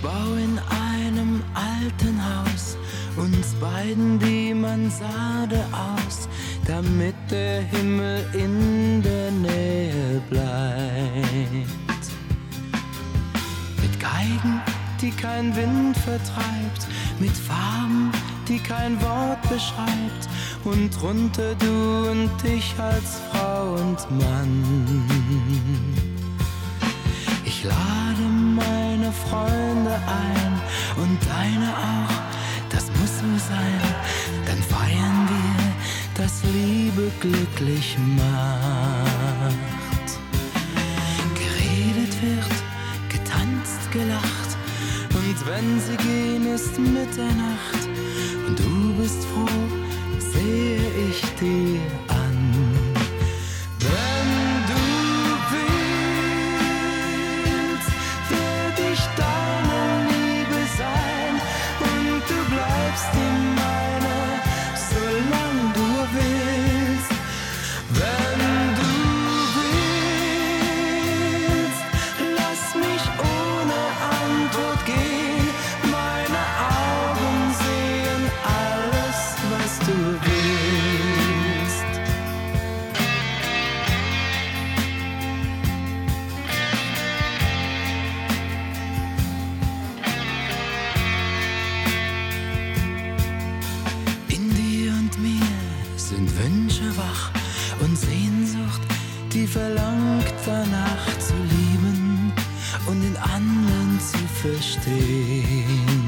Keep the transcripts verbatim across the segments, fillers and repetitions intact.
bau in einem alten Haus uns beiden die Mansarde aus, damit der Himmel in der Nähe bleibt. Mit Geigen, die kein Wind vertreibt, mit Farben, die kein Wort beschreibt, und drunter du und ich als Frau und Mann. Ich lade meine Freunde ein und deine auch, das muss so sein. Dann feiern wir, dass Liebe glücklich macht. Geredet wird, getanzt, gelacht, und wenn sie gehen, ist Mitternacht und du bist froh, sehe ich dir an. Sind Wünsche wach und Sehnsucht, die verlangt danach zu lieben und den anderen zu verstehen.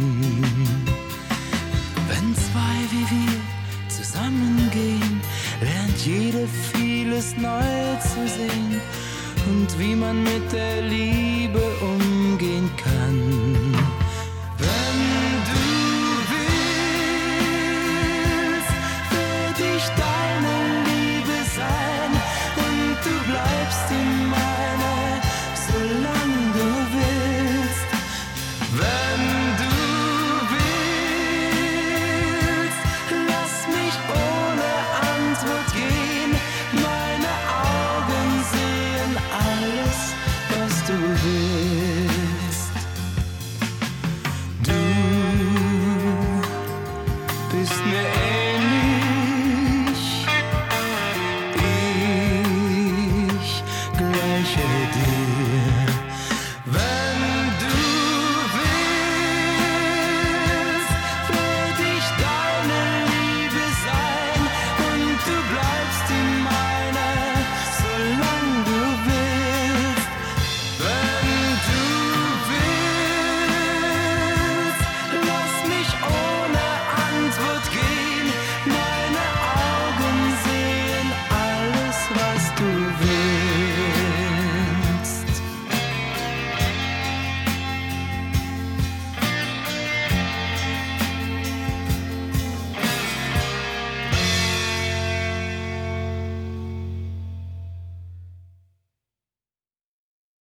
Wenn zwei wie wir zusammengehen, lernt jeder vieles neu zu sehen und wie man mit der Liebe umgehen kann.